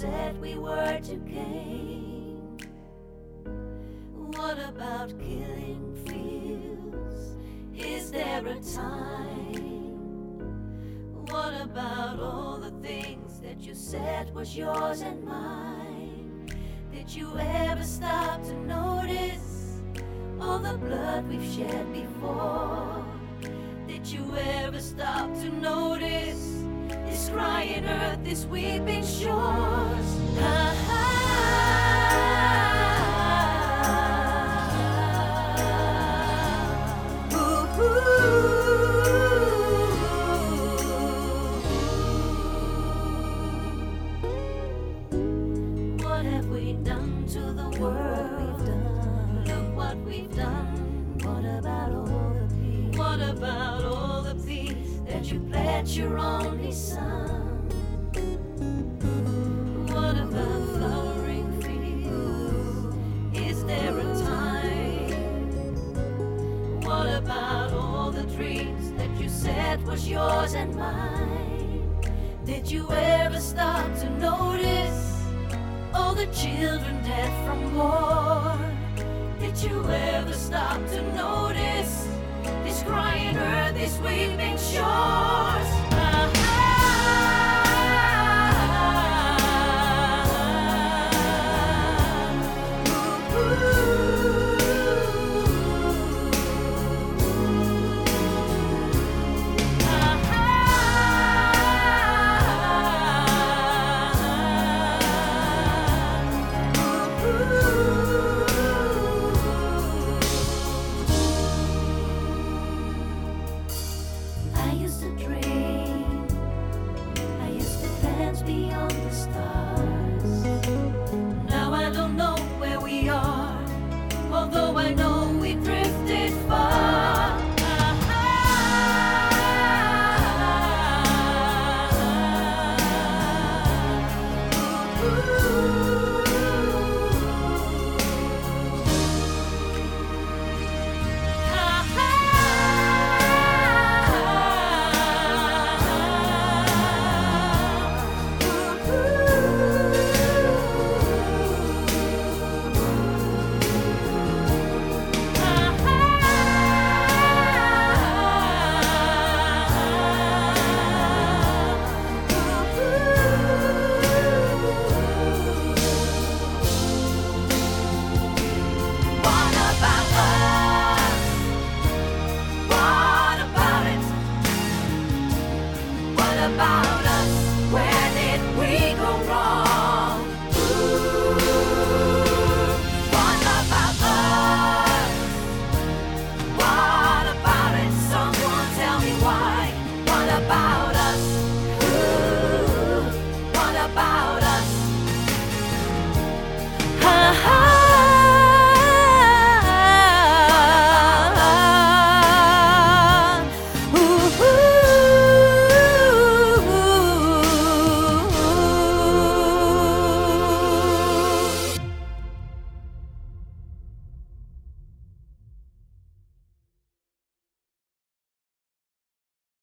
said we were to gain? What about killing fields? Is there a time? What about all the things that you said was yours and mine? Did you ever stop to notice all the blood we've shed before? Did you ever stop to notice this crying earth, this weeping shores? What have we done to the world? Look what we've done. What about all the peace? What about all the peace that you pledged your only son? What about flowering fields? Is there a time? What about all the dreams that you said was yours and mine? Did you ever stop to notice all the children dead from war? Did you ever stop to notice this crying earth, these weeping shores?